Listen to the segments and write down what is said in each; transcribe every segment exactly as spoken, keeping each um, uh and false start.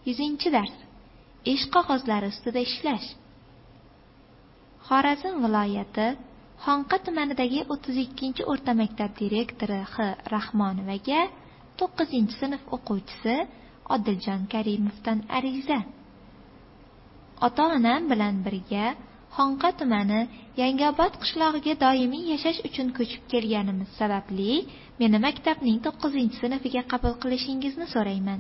Yuzinchi dars. Ish qog'ozlari ustida ishlash. Xorazm viloyati Xonqa tumanidagi o'ttiz ikkinchi o'rta maktab direktori X. Rahmonovaga to'qqizinchi sinf o'quvchisi Odiljon Karimovdan ariza. Ota-onam bilan birga Xonqa tumani Yangiobod qishlog'iga doimiy yashash uchun ko'chib kelganimiz sababli meni maktabning to'qqizinchi sinfiga qabul qilishingizni so'rayman.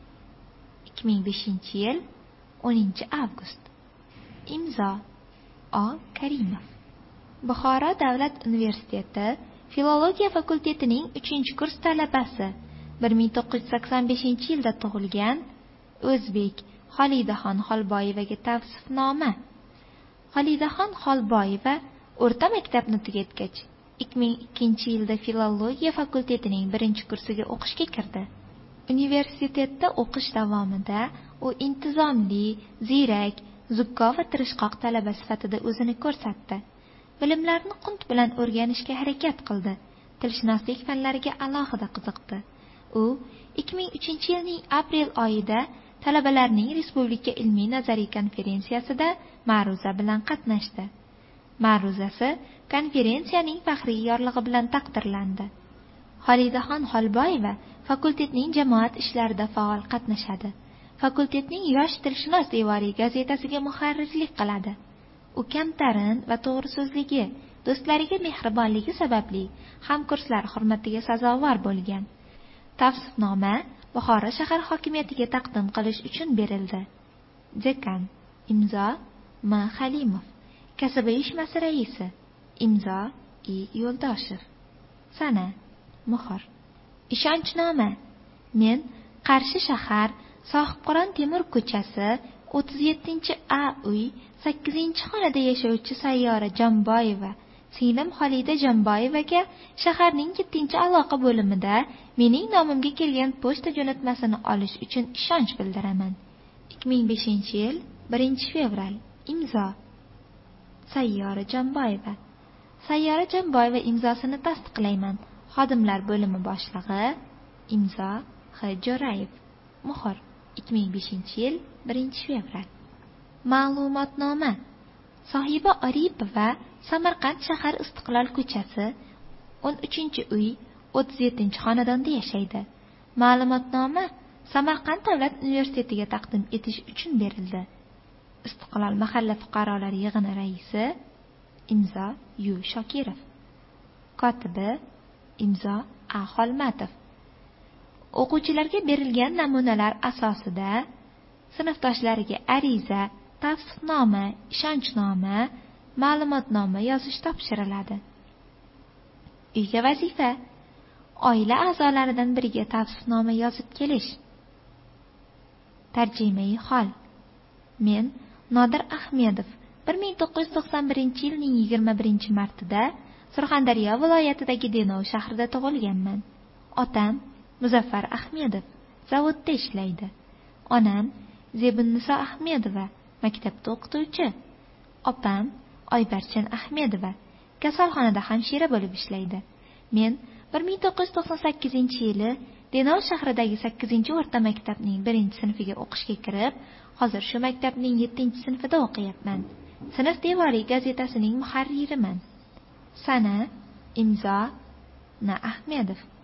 ikki ming beshinchi yil o'ninchi avgust. Imzo O. Karimov. Buxoro davlat universiteti filologiya fakultetining uchinchi kurs talabasi. bir ming to'qqiz yuz sakson beshinchi yilda tug'ilgan o'zbek Xolidaxon Xolboyevaga tavsifnoma. Xolidaxon Xolboyeva o'rta maktabni tugatgach, ikki ming ikkinchi yilda filologiya fakultetining birinchi kursiga o'qishga kirdi. Universitetda o'qish davomida u intizomli, ziyrak, zukko va tirishqoq talaba sifatida o'zini ko'rsatdi. Bilimlarni qunt bilan o'rganishga harakat qildi. Tilshunoslik fanlariga alohida qiziqdi. U ikki ming uchinchi yilning aprel oyida talabalarning Respublika ilmiy nazariy konferensiyasida ma'ruza bilan qatnashdi. Ma'ruzasi konferensiyaning faxriy yorlig'i bilan taqdirlandi. Xolidaxon Xolboyeva fakultetning jamoat ishlarida faol qatnashadi. Fakultetning Yosh tilshunos devoriy gazetasiga muharrirlik qiladi. U kamtarin va to'g'ri so'zligi, do'stlariga mehribonligi sababli hamkurslar hurmatiga sazovor bo'lgan. Tavsifnoma Buxoro shahar hokimiyatiga taqdim qilish uchun berildi. Dekan imzo M. Halimov. Kasb uyushmasi raisi imzo I. Yo'ldoshev. Sana muhr. Ishonchnoma. Men Qarshi shahar Sohibqiron Temur ko'chasi o'ttiz yettinchi A uy sakkizinchi xonada yashovchi Sayyora Jamboyeva singlim Xolida Jamboyevaga shaharning yettinchi aloqa bo'limida mening nomimga kelgan pochta jo'natmasini olish uchun ishonch bildiraman. ikki ming beshinchi yil birinchi fevral. Imzo Sayyora Jamboyeva. Sayyora Jamboyeva imzosini tasdiqlayman. Xodimlar bo'limi boshlig'i imzo X. Jo'rayev. Muhr ikki ming beshinchi yil birinchi fevral. Ma'lumotnoma. Sohiba Aripova Samarqand shahar Istiqlol ko'chasi o'n uchinchi uy o'ttiz yettinchi xonadonda yashaydi. Ma'lumotnoma Samarqand davlat universitetiga taqdim etish uchun berildi. Istiqlol mahalla fuqarolar yig'ini raisi imzo Yu. Shokirov. Kotibi imzo A. Xolmatov. O'quvchilarga berilgan namunalar asosida sinfdoshlariga ariza, tavsifnoma, ishonchnoma, ma'lumotnoma yozish topshiriladi. Uyga vazifa. Oila a'zolaridan biriga tavsifnoma yozib kelish. Tarjimai hol. Men Nodir Ahmedov bir ming to'qqiz yuz to'qson birinchi yilning yigirma birinchi martida Surxondaryo viloyatidagi Denov shahrida tug'ilganman. Otam Muzaffar Ahmedov zavodda ishlaydi. Onam Zebunniso Ahmedova maktabda o'qituvchi. Opam Oybarchin Ahmedova kasalxonada hamshira bo'lib ishlaydi. Men bir ming to'qqiz yuz to'qson sakkizinchi yili Denov shahridagi sakkizinchi o'rta maktabning birinchi sinfiga o'qishga kirib, hozir shu maktabning yettinchi sinfida o'qiyapman. Sinf devoriy gazetasining muharririman. Sana imzo N. Ahmedov.